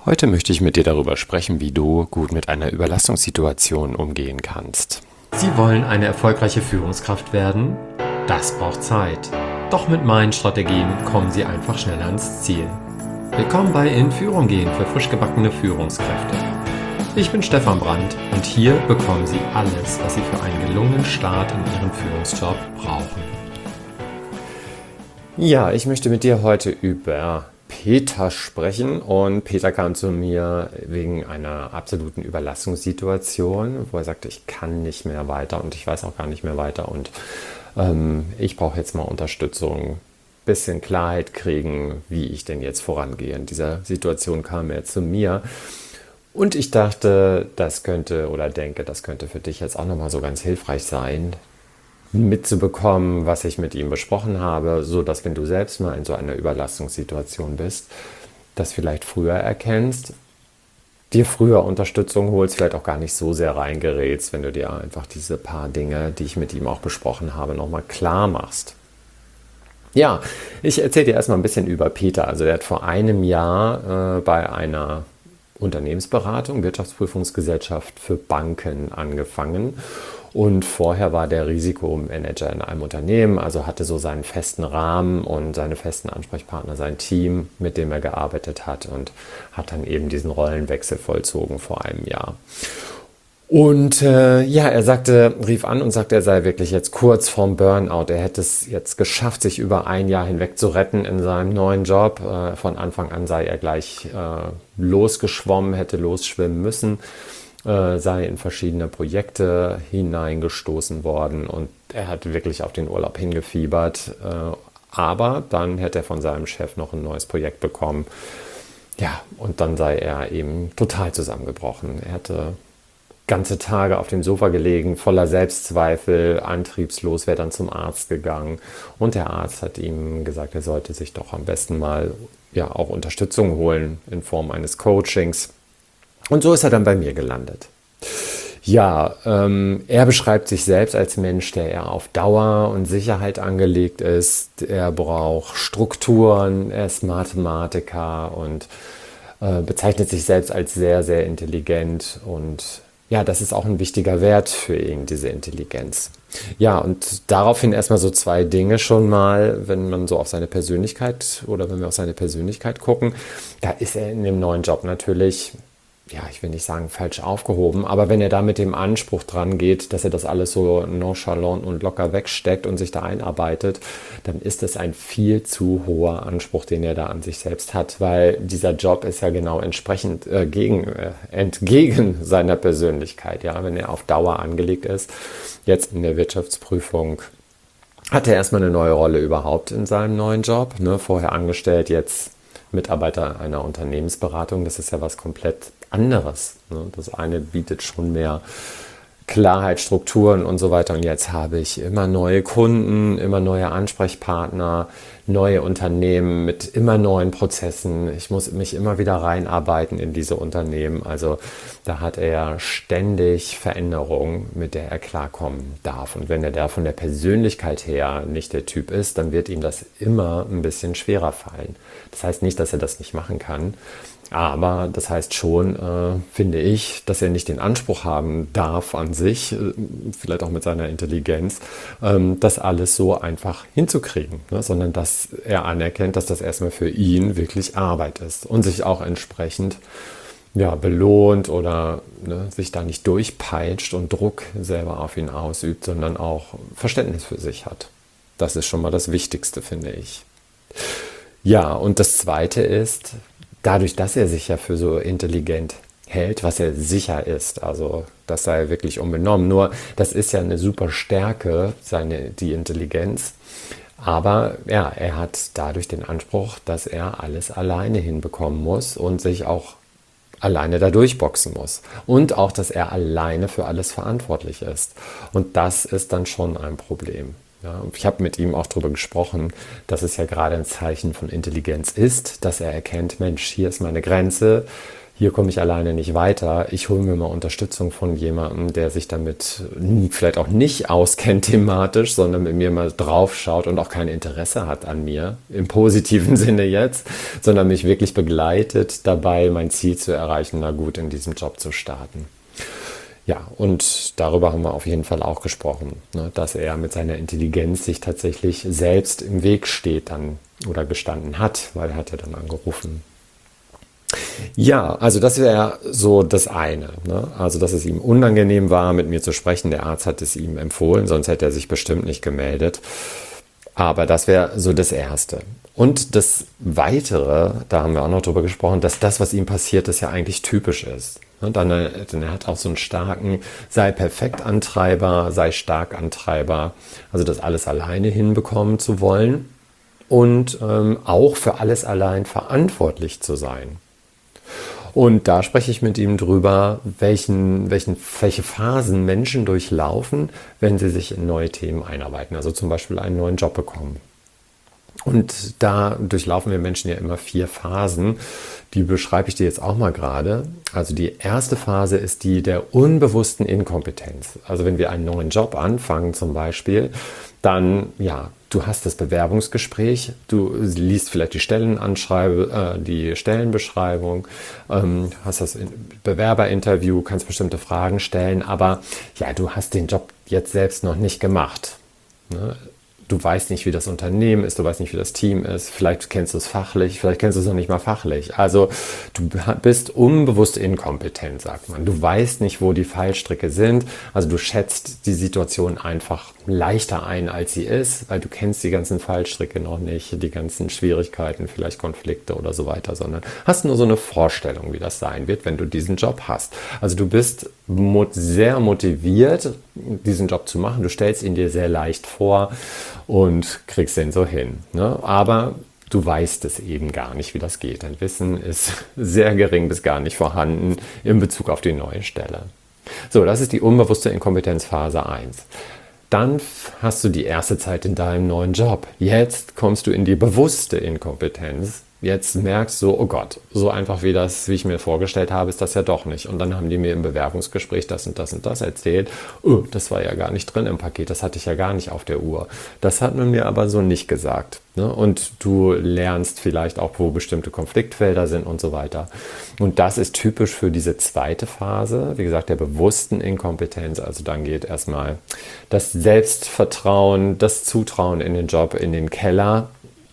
Heute möchte ich mit dir darüber sprechen, wie du gut mit einer Überlastungssituation umgehen kannst. Sie wollen eine erfolgreiche Führungskraft werden? Das braucht Zeit. Doch mit meinen Strategien kommen Sie einfach schneller ans Ziel. Willkommen bei In Führung gehen für frisch gebackene Führungskräfte. Ich bin Stefan Brandt und hier bekommen Sie alles, was Sie für einen gelungenen Start in Ihrem Führungsjob brauchen. Ja, ich möchte mit dir heute über Peter sprechen, und Peter kam zu mir wegen einer absoluten Überlastungssituation, wo er sagte, ich kann nicht mehr weiter und ich weiß auch gar nicht mehr weiter und ich brauche jetzt mal Unterstützung, bisschen Klarheit kriegen, wie ich denn jetzt vorangehe. In dieser Situation kam er zu mir und ich dachte, das könnte für dich jetzt auch nochmal so ganz hilfreich sein, mitzubekommen, was ich mit ihm besprochen habe, so dass, wenn du selbst mal in so einer Überlastungssituation bist, das vielleicht früher erkennst, dir früher Unterstützung holst, vielleicht auch gar nicht so sehr reingerätst, wenn du dir einfach diese paar Dinge, die ich mit ihm auch besprochen habe, nochmal klar machst. Ja, ich erzähle dir erstmal ein bisschen über Peter. Also der hat vor einem Jahr bei einer Unternehmensberatung, Wirtschaftsprüfungsgesellschaft für Banken angefangen. Und vorher war der Risikomanager in einem Unternehmen, also hatte so seinen festen Rahmen und seine festen Ansprechpartner, sein Team, mit dem er gearbeitet hat, und hat dann eben diesen Rollenwechsel vollzogen vor einem Jahr. Und er rief an und sagte, er sei wirklich jetzt kurz vorm Burnout. Er hätte es jetzt geschafft, sich über ein Jahr hinweg zu retten in seinem neuen Job. Von Anfang an sei er gleich losgeschwommen, hätte losschwimmen müssen, sei in verschiedene Projekte hineingestoßen worden, und er hat wirklich auf den Urlaub hingefiebert. Aber dann hätte er von seinem Chef noch ein neues Projekt bekommen. Ja, und dann sei er eben total zusammengebrochen. Er hatte ganze Tage auf dem Sofa gelegen, voller Selbstzweifel, antriebslos, wäre dann zum Arzt gegangen. Und der Arzt hat ihm gesagt, er sollte sich doch am besten mal auch Unterstützung holen in Form eines Coachings. Und so ist er dann bei mir gelandet. Ja, er beschreibt sich selbst als Mensch, der eher auf Dauer und Sicherheit angelegt ist. Er braucht Strukturen, er ist Mathematiker und bezeichnet sich selbst als sehr, sehr intelligent. Und ja, das ist auch ein wichtiger Wert für ihn, diese Intelligenz. Ja, und daraufhin erstmal so zwei Dinge schon mal, wenn man so auf seine Persönlichkeit oder wenn wir auf seine Persönlichkeit gucken, da ist er in dem neuen Job natürlich, ja, ich will nicht sagen falsch aufgehoben, aber wenn er da mit dem Anspruch dran geht, dass er das alles so nonchalant und locker wegsteckt und sich da einarbeitet, dann ist es ein viel zu hoher Anspruch, den er da an sich selbst hat, weil dieser Job ist ja genau entsprechend entgegen seiner Persönlichkeit. Ja, wenn er auf Dauer angelegt ist, jetzt in der Wirtschaftsprüfung, hat er erstmal eine neue Rolle überhaupt in seinem neuen Job, ne? Vorher angestellt, jetzt Mitarbeiter einer Unternehmensberatung. Das ist ja was komplett anderes, ne? Das eine bietet schon mehr Klarheit, Strukturen und so weiter. Und jetzt habe ich immer neue Kunden, immer neue Ansprechpartner, neue Unternehmen mit immer neuen Prozessen. Ich muss mich immer wieder reinarbeiten in diese Unternehmen. Also da hat er ständig Veränderungen, mit der er klarkommen darf. Und wenn er da von der Persönlichkeit her nicht der Typ ist, dann wird ihm das immer ein bisschen schwerer fallen. Das heißt nicht, dass er das nicht machen kann. Aber das heißt schon, finde ich, dass er nicht den Anspruch haben darf an sich, vielleicht auch mit seiner Intelligenz, das alles so einfach hinzukriegen, ne? Sondern dass er anerkennt, dass das erstmal für ihn wirklich Arbeit ist und sich auch entsprechend belohnt oder sich da nicht durchpeitscht und Druck selber auf ihn ausübt, sondern auch Verständnis für sich hat. Das ist schon mal das Wichtigste, finde ich. Ja, und das Zweite ist, dadurch, dass er sich ja für so intelligent hält, was er sicher ist, also das sei wirklich unbenommen, nur das ist ja eine super Stärke, die Intelligenz, aber ja, er hat dadurch den Anspruch, dass er alles alleine hinbekommen muss und sich auch alleine da durchboxen muss und auch, dass er alleine für alles verantwortlich ist, und das ist dann schon ein Problem. Ja, ich habe mit ihm auch darüber gesprochen, dass es ja gerade ein Zeichen von Intelligenz ist, dass er erkennt, Mensch, hier ist meine Grenze, hier komme ich alleine nicht weiter, ich hole mir mal Unterstützung von jemandem, der sich damit vielleicht auch nicht auskennt thematisch, sondern mit mir mal drauf schaut und auch kein Interesse hat an mir, im positiven Sinne jetzt, sondern mich wirklich begleitet dabei, mein Ziel zu erreichen, na gut, in diesem Job zu starten. Ja, und darüber haben wir auf jeden Fall auch gesprochen, ne, dass er mit seiner Intelligenz sich tatsächlich selbst im Weg steht dann oder gestanden hat, weil er hat ja dann angerufen. Ja, also das wäre so das eine, ne? Also, dass es ihm unangenehm war, mit mir zu sprechen. Der Arzt hat es ihm empfohlen, sonst hätte er sich bestimmt nicht gemeldet. Aber das wäre so das Erste. Und das Weitere, da haben wir auch noch drüber gesprochen, dass das, was ihm passiert ist, ja eigentlich typisch ist. Und dann, denn er hat auch so einen starken, sei perfekt Antreiber, sei stark Antreiber, also das alles alleine hinbekommen zu wollen und auch für alles allein verantwortlich zu sein. Und da spreche ich mit ihm drüber, welche Phasen Menschen durchlaufen, wenn sie sich in neue Themen einarbeiten, also zum Beispiel einen neuen Job bekommen. Und da durchlaufen wir Menschen ja immer 4 Phasen. Die beschreibe ich dir jetzt auch mal gerade. Also die erste Phase ist die der unbewussten Inkompetenz. Also wenn wir einen neuen Job anfangen zum Beispiel, dann, ja, du hast das Bewerbungsgespräch, du liest vielleicht die Stellenbeschreibung, hast das Bewerberinterview, kannst bestimmte Fragen stellen, aber ja, du hast den Job jetzt selbst noch nicht gemacht, ne? Du weißt nicht, wie das Unternehmen ist, du weißt nicht, wie das Team ist, vielleicht kennst du es fachlich, vielleicht kennst du es noch nicht mal fachlich. Also du bist unbewusst inkompetent, sagt man. Du weißt nicht, wo die Fallstricke sind, also du schätzt die Situation einfach leichter ein, als sie ist, weil du kennst die ganzen Fallstricke noch nicht, die ganzen Schwierigkeiten, vielleicht Konflikte oder so weiter, sondern hast nur so eine Vorstellung, wie das sein wird, wenn du diesen Job hast. Also du bist sehr motiviert, diesen Job zu machen, du stellst ihn dir sehr leicht vor und kriegst den so hin, ne? Aber du weißt es eben gar nicht, wie das geht. Dein Wissen ist sehr gering bis gar nicht vorhanden in Bezug auf die neue Stelle. So, das ist die unbewusste Inkompetenzphase 1. Dann hast du die erste Zeit in deinem neuen Job. Jetzt kommst du in die bewusste Inkompetenz. Jetzt merkst du, oh Gott, so einfach wie ich mir vorgestellt habe, ist das ja doch nicht. Und dann haben die mir im Bewerbungsgespräch das und das und das erzählt. Oh, das war ja gar nicht drin im Paket, das hatte ich ja gar nicht auf der Uhr. Das hat man mir aber so nicht gesagt, ne? Und du lernst vielleicht auch, wo bestimmte Konfliktfelder sind und so weiter. Und das ist typisch für diese zweite Phase, wie gesagt, der bewussten Inkompetenz. Also dann geht erstmal das Selbstvertrauen, das Zutrauen in den Job in den Keller.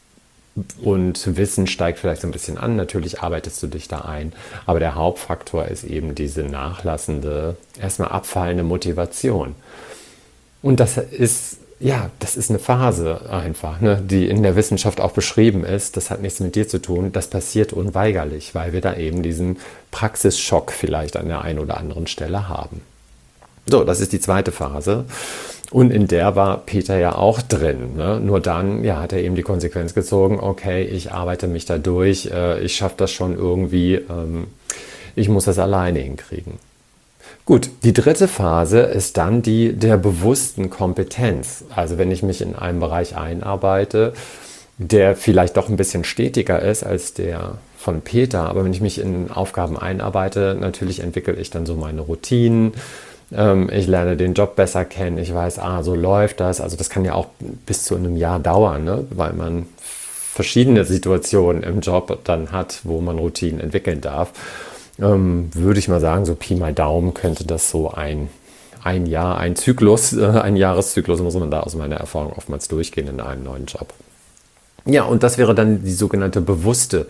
Und Wissen steigt vielleicht so ein bisschen an, natürlich arbeitest du dich da ein, aber der Hauptfaktor ist eben diese nachlassende, erstmal abfallende Motivation. Und das ist eine Phase einfach, ne, die in der Wissenschaft auch beschrieben ist. Das hat nichts mit dir zu tun, das passiert unweigerlich, weil wir da eben diesen Praxisschock vielleicht an der einen oder anderen Stelle haben. So, das ist die zweite Phase. Und in der war Peter ja auch drin, ne? Nur dann hat er eben die Konsequenz gezogen, okay, ich arbeite mich da durch, ich schaffe das schon irgendwie, ich muss das alleine hinkriegen. Gut, die dritte Phase ist dann die der bewussten Kompetenz. Also wenn ich mich in einem Bereich einarbeite, der vielleicht doch ein bisschen stetiger ist als der von Peter, aber wenn ich mich in Aufgaben einarbeite, natürlich entwickle ich dann so meine Routinen. Ich lerne den Job besser kennen, ich weiß, so läuft das. Also das kann ja auch bis zu einem Jahr dauern, ne? Weil man verschiedene Situationen im Job dann hat, wo man Routinen entwickeln darf. Würde ich mal sagen, so Pi mal Daumen könnte das so ein Jahr, ein Jahreszyklus muss man da aus meiner Erfahrung oftmals durchgehen in einem neuen Job. Ja, und das wäre dann die sogenannte bewusste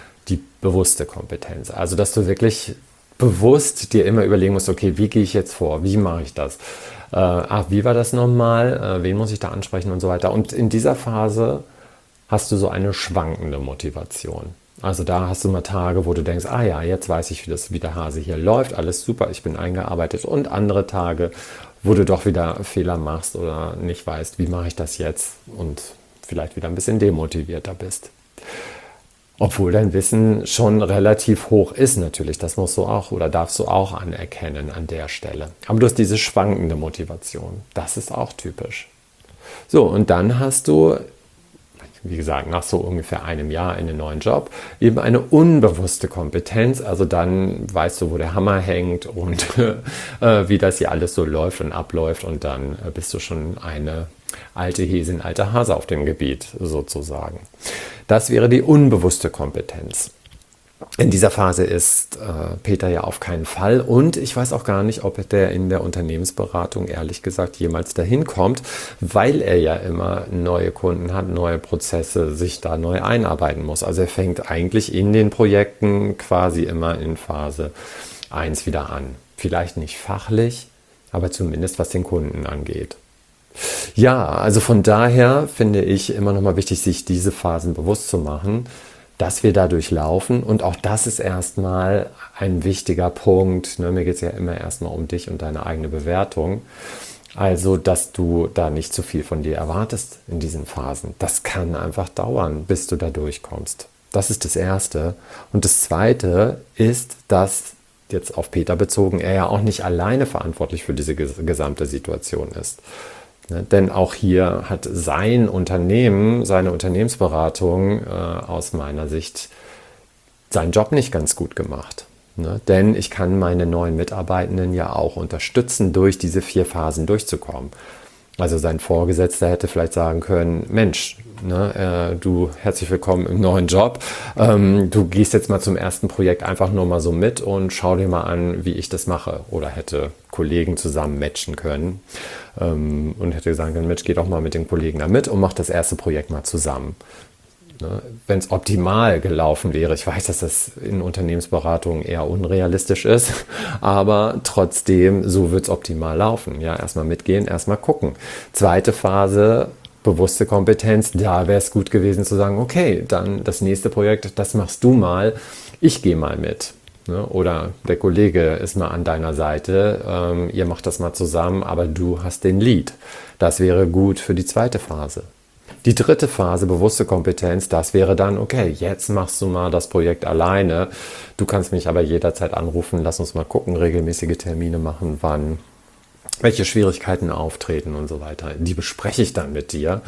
Kompetenz. Also dass du wirklich bewusst dir immer überlegen musst, okay, wie gehe ich jetzt vor? Wie mache ich das? Wie war das nochmal? Wen muss ich da ansprechen und so weiter? Und in dieser Phase hast du so eine schwankende Motivation. Also da hast du mal Tage, wo du denkst, jetzt weiß ich, wie der Hase hier läuft, alles super, ich bin eingearbeitet. Und andere Tage, wo du doch wieder Fehler machst oder nicht weißt, wie mache ich das jetzt? Und vielleicht wieder ein bisschen demotivierter bist. Obwohl dein Wissen schon relativ hoch ist natürlich, das musst du auch oder darfst du auch anerkennen an der Stelle. Aber du hast diese schwankende Motivation, das ist auch typisch. So, und dann hast du, wie gesagt, nach so ungefähr einem Jahr in den neuen Job, eben eine unbewusste Kompetenz. Also dann weißt du, wo der Hammer hängt und wie das hier alles so läuft und abläuft. Und dann bist du schon eine alte Häsin, alter Hase auf dem Gebiet sozusagen. Das wäre die unbewusste Kompetenz. In dieser Phase ist Peter ja auf keinen Fall und ich weiß auch gar nicht, ob der in der Unternehmensberatung ehrlich gesagt jemals dahin kommt, weil er ja immer neue Kunden hat, neue Prozesse, sich da neu einarbeiten muss. Also er fängt eigentlich in den Projekten quasi immer in Phase 1 wieder an. Vielleicht nicht fachlich, aber zumindest was den Kunden angeht. Ja, also von daher finde ich immer noch mal wichtig, sich diese Phasen bewusst zu machen, dass wir da durchlaufen und auch das ist erstmal ein wichtiger Punkt. Ne? Mir geht es ja immer erstmal um dich und deine eigene Bewertung. Also, dass du da nicht zu viel von dir erwartest in diesen Phasen. Das kann einfach dauern, bis du da durchkommst. Das ist das Erste. Und das Zweite ist, dass jetzt auf Peter bezogen, er ja auch nicht alleine verantwortlich für diese gesamte Situation ist. Ne? Denn auch hier hat sein Unternehmen, seine Unternehmensberatung aus meiner Sicht seinen Job nicht ganz gut gemacht. Ne? Denn ich kann meine neuen Mitarbeitenden ja auch unterstützen, durch diese 4 Phasen durchzukommen. Also sein Vorgesetzter hätte vielleicht sagen können, Mensch, ne, du herzlich willkommen im neuen Job. Du gehst jetzt mal zum ersten Projekt einfach nur mal so mit und schau dir mal an, wie ich das mache. Oder hätte Kollegen zusammen matchen können und hätte sagen können, Mensch, geh doch mal mit den Kollegen da mit und mach das erste Projekt mal zusammen. Wenn es optimal gelaufen wäre, ich weiß, dass das in Unternehmensberatungen eher unrealistisch ist, aber trotzdem, so wird es optimal laufen. Ja, erstmal mitgehen, erstmal gucken. Zweite Phase, bewusste Kompetenz, da wäre es gut gewesen zu sagen, okay, dann das nächste Projekt, das machst du mal, ich gehe mal mit. Oder der Kollege ist mal an deiner Seite, ihr macht das mal zusammen, aber du hast den Lead. Das wäre gut für die zweite Phase. Die dritte Phase, bewusste Kompetenz, das wäre dann, okay, jetzt machst du mal das Projekt alleine. Du kannst mich aber jederzeit anrufen, lass uns mal gucken, regelmäßige Termine machen, wann, welche Schwierigkeiten auftreten und so weiter. Die bespreche ich dann mit dir,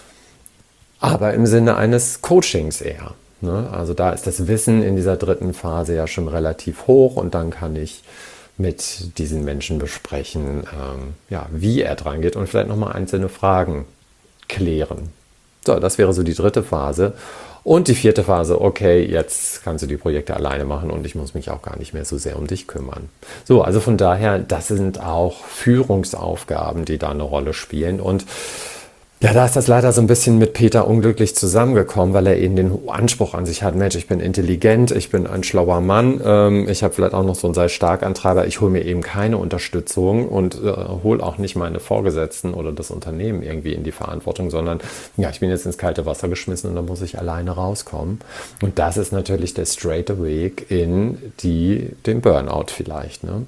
aber im Sinne eines Coachings eher. Ne? Also da ist das Wissen in dieser dritten Phase ja schon relativ hoch und dann kann ich mit diesen Menschen besprechen, wie er dran geht und vielleicht nochmal einzelne Fragen klären. So, das wäre so die dritte Phase. Und die vierte Phase, okay, jetzt kannst du die Projekte alleine machen und ich muss mich auch gar nicht mehr so sehr um dich kümmern. So, also von daher, das sind auch Führungsaufgaben, die da eine Rolle spielen. Und ja, da ist das leider so ein bisschen mit Peter unglücklich zusammengekommen, weil er eben den Anspruch an sich hat, Mensch, ich bin intelligent, ich bin ein schlauer Mann, ich habe vielleicht auch noch so einen Sei-Stark-Antreiber, ich hole mir eben keine Unterstützung und hole auch nicht meine Vorgesetzten oder das Unternehmen irgendwie in die Verantwortung, sondern ja, ich bin jetzt ins kalte Wasser geschmissen und dann muss ich alleine rauskommen. Und das ist natürlich der straighte Weg in den Burnout vielleicht, ne?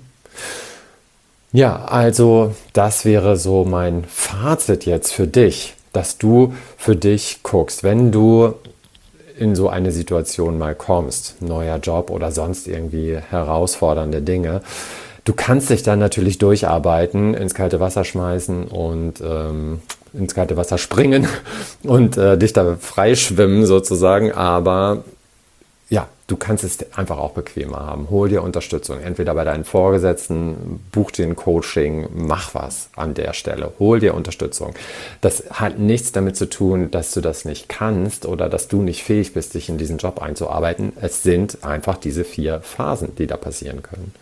Ja, also das wäre so mein Fazit jetzt für dich, dass du für dich guckst, wenn du in so eine Situation mal kommst, neuer Job oder sonst irgendwie herausfordernde Dinge. Du kannst dich dann natürlich durcharbeiten, ins kalte Wasser schmeißen und ins kalte Wasser springen und dich da freischwimmen sozusagen, aber ja, du kannst es einfach auch bequemer haben. Hol dir Unterstützung, entweder bei deinen Vorgesetzten, buch dir ein Coaching, mach was an der Stelle, hol dir Unterstützung. Das hat nichts damit zu tun, dass du das nicht kannst oder dass du nicht fähig bist, dich in diesen Job einzuarbeiten. Es sind einfach diese 4 Phasen, die da passieren können.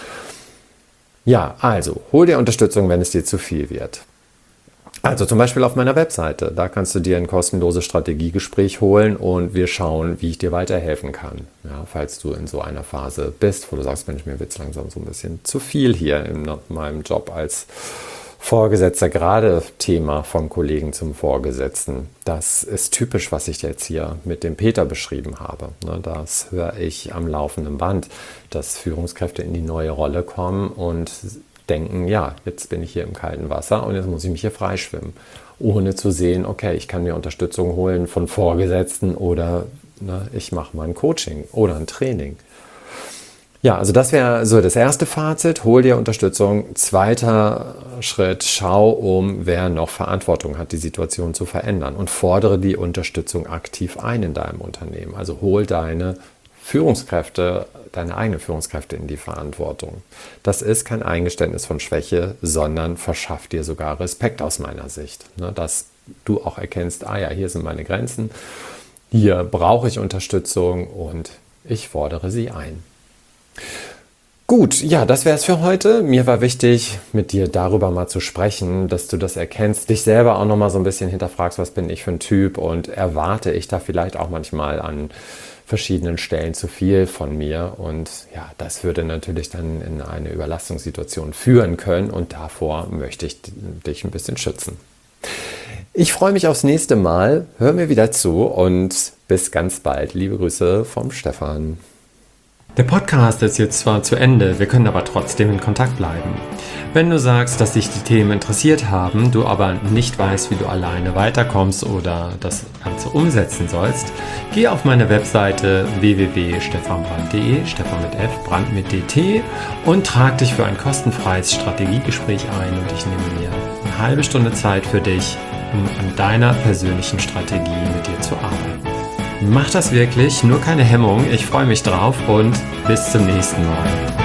Ja, also hol dir Unterstützung, wenn es dir zu viel wird. Also zum Beispiel auf meiner Webseite, da kannst du dir ein kostenloses Strategiegespräch holen und wir schauen, wie ich dir weiterhelfen kann. Ja, falls du in so einer Phase bist, wo du sagst, Mensch, mir wird es langsam so ein bisschen zu viel hier in meinem Job als Vorgesetzter, gerade Thema vom Kollegen zum Vorgesetzten. Das ist typisch, was ich jetzt hier mit dem Peter beschrieben habe. Das höre ich am laufenden Band, dass Führungskräfte in die neue Rolle kommen und denken, ja, jetzt bin ich hier im kalten Wasser und jetzt muss ich mich hier freischwimmen, ohne zu sehen, okay, ich kann mir Unterstützung holen von Vorgesetzten oder ich mache mal ein Coaching oder ein Training. Ja, also das wäre so das erste Fazit. Hol dir Unterstützung. Zweiter Schritt, schau wer noch Verantwortung hat, die Situation zu verändern und fordere die Unterstützung aktiv ein in deinem Unternehmen. Also hol deine eigenen Führungskräfte in die Verantwortung. Das ist kein Eingeständnis von Schwäche, sondern verschafft dir sogar Respekt aus meiner Sicht. Dass du auch erkennst, hier sind meine Grenzen, hier brauche ich Unterstützung und ich fordere sie ein. Gut, ja, das wäre es für heute. Mir war wichtig, mit dir darüber mal zu sprechen, dass du das erkennst, dich selber auch nochmal so ein bisschen hinterfragst, was bin ich für ein Typ und erwarte ich da vielleicht auch manchmal an verschiedenen Stellen zu viel von mir. Und ja, das würde natürlich dann in eine Überlastungssituation führen können und davor möchte ich dich ein bisschen schützen. Ich freue mich aufs nächste Mal. Hör mir wieder zu und bis ganz bald. Liebe Grüße vom Stefan. Der Podcast ist jetzt zwar zu Ende, wir können aber trotzdem in Kontakt bleiben. Wenn du sagst, dass dich die Themen interessiert haben, du aber nicht weißt, wie du alleine weiterkommst oder das Ganze umsetzen sollst, geh auf meine Webseite www.stefanbrand.de, Stefan mit F, Brand mit DT und trag dich für ein kostenfreies Strategiegespräch ein und ich nehme mir eine halbe Stunde Zeit für dich, um an deiner persönlichen Strategie mit dir zu arbeiten. Mach das wirklich, nur keine Hemmung, ich freue mich drauf und bis zum nächsten Mal.